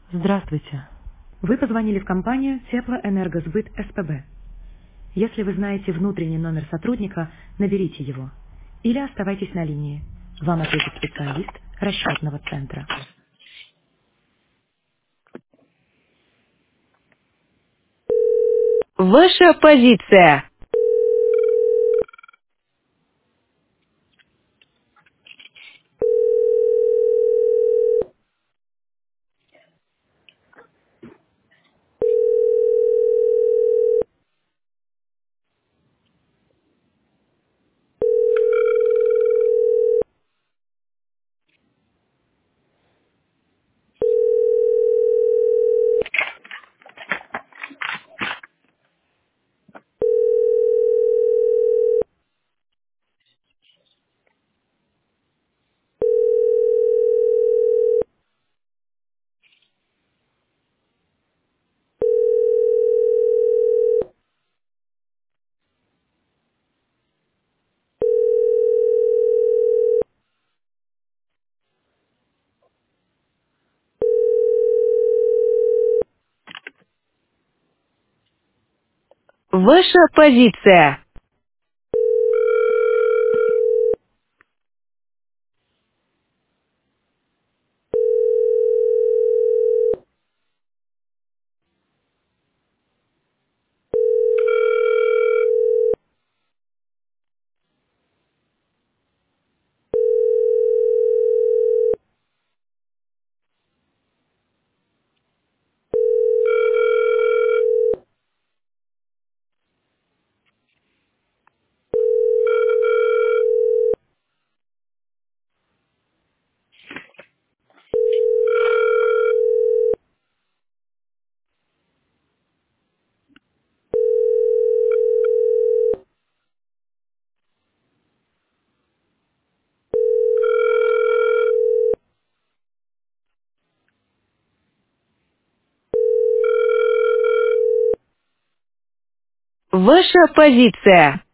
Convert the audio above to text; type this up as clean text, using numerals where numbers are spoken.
Здравствуйте. Вы позвонили в компанию Теплоэнергосбыт СПБ. Если вы знаете внутренний номер сотрудника, наберите его. Или оставайтесь на линии. Вам ответит специалист расчетного центра. Ваша позиция. Ваша позиция. Ваша позиция.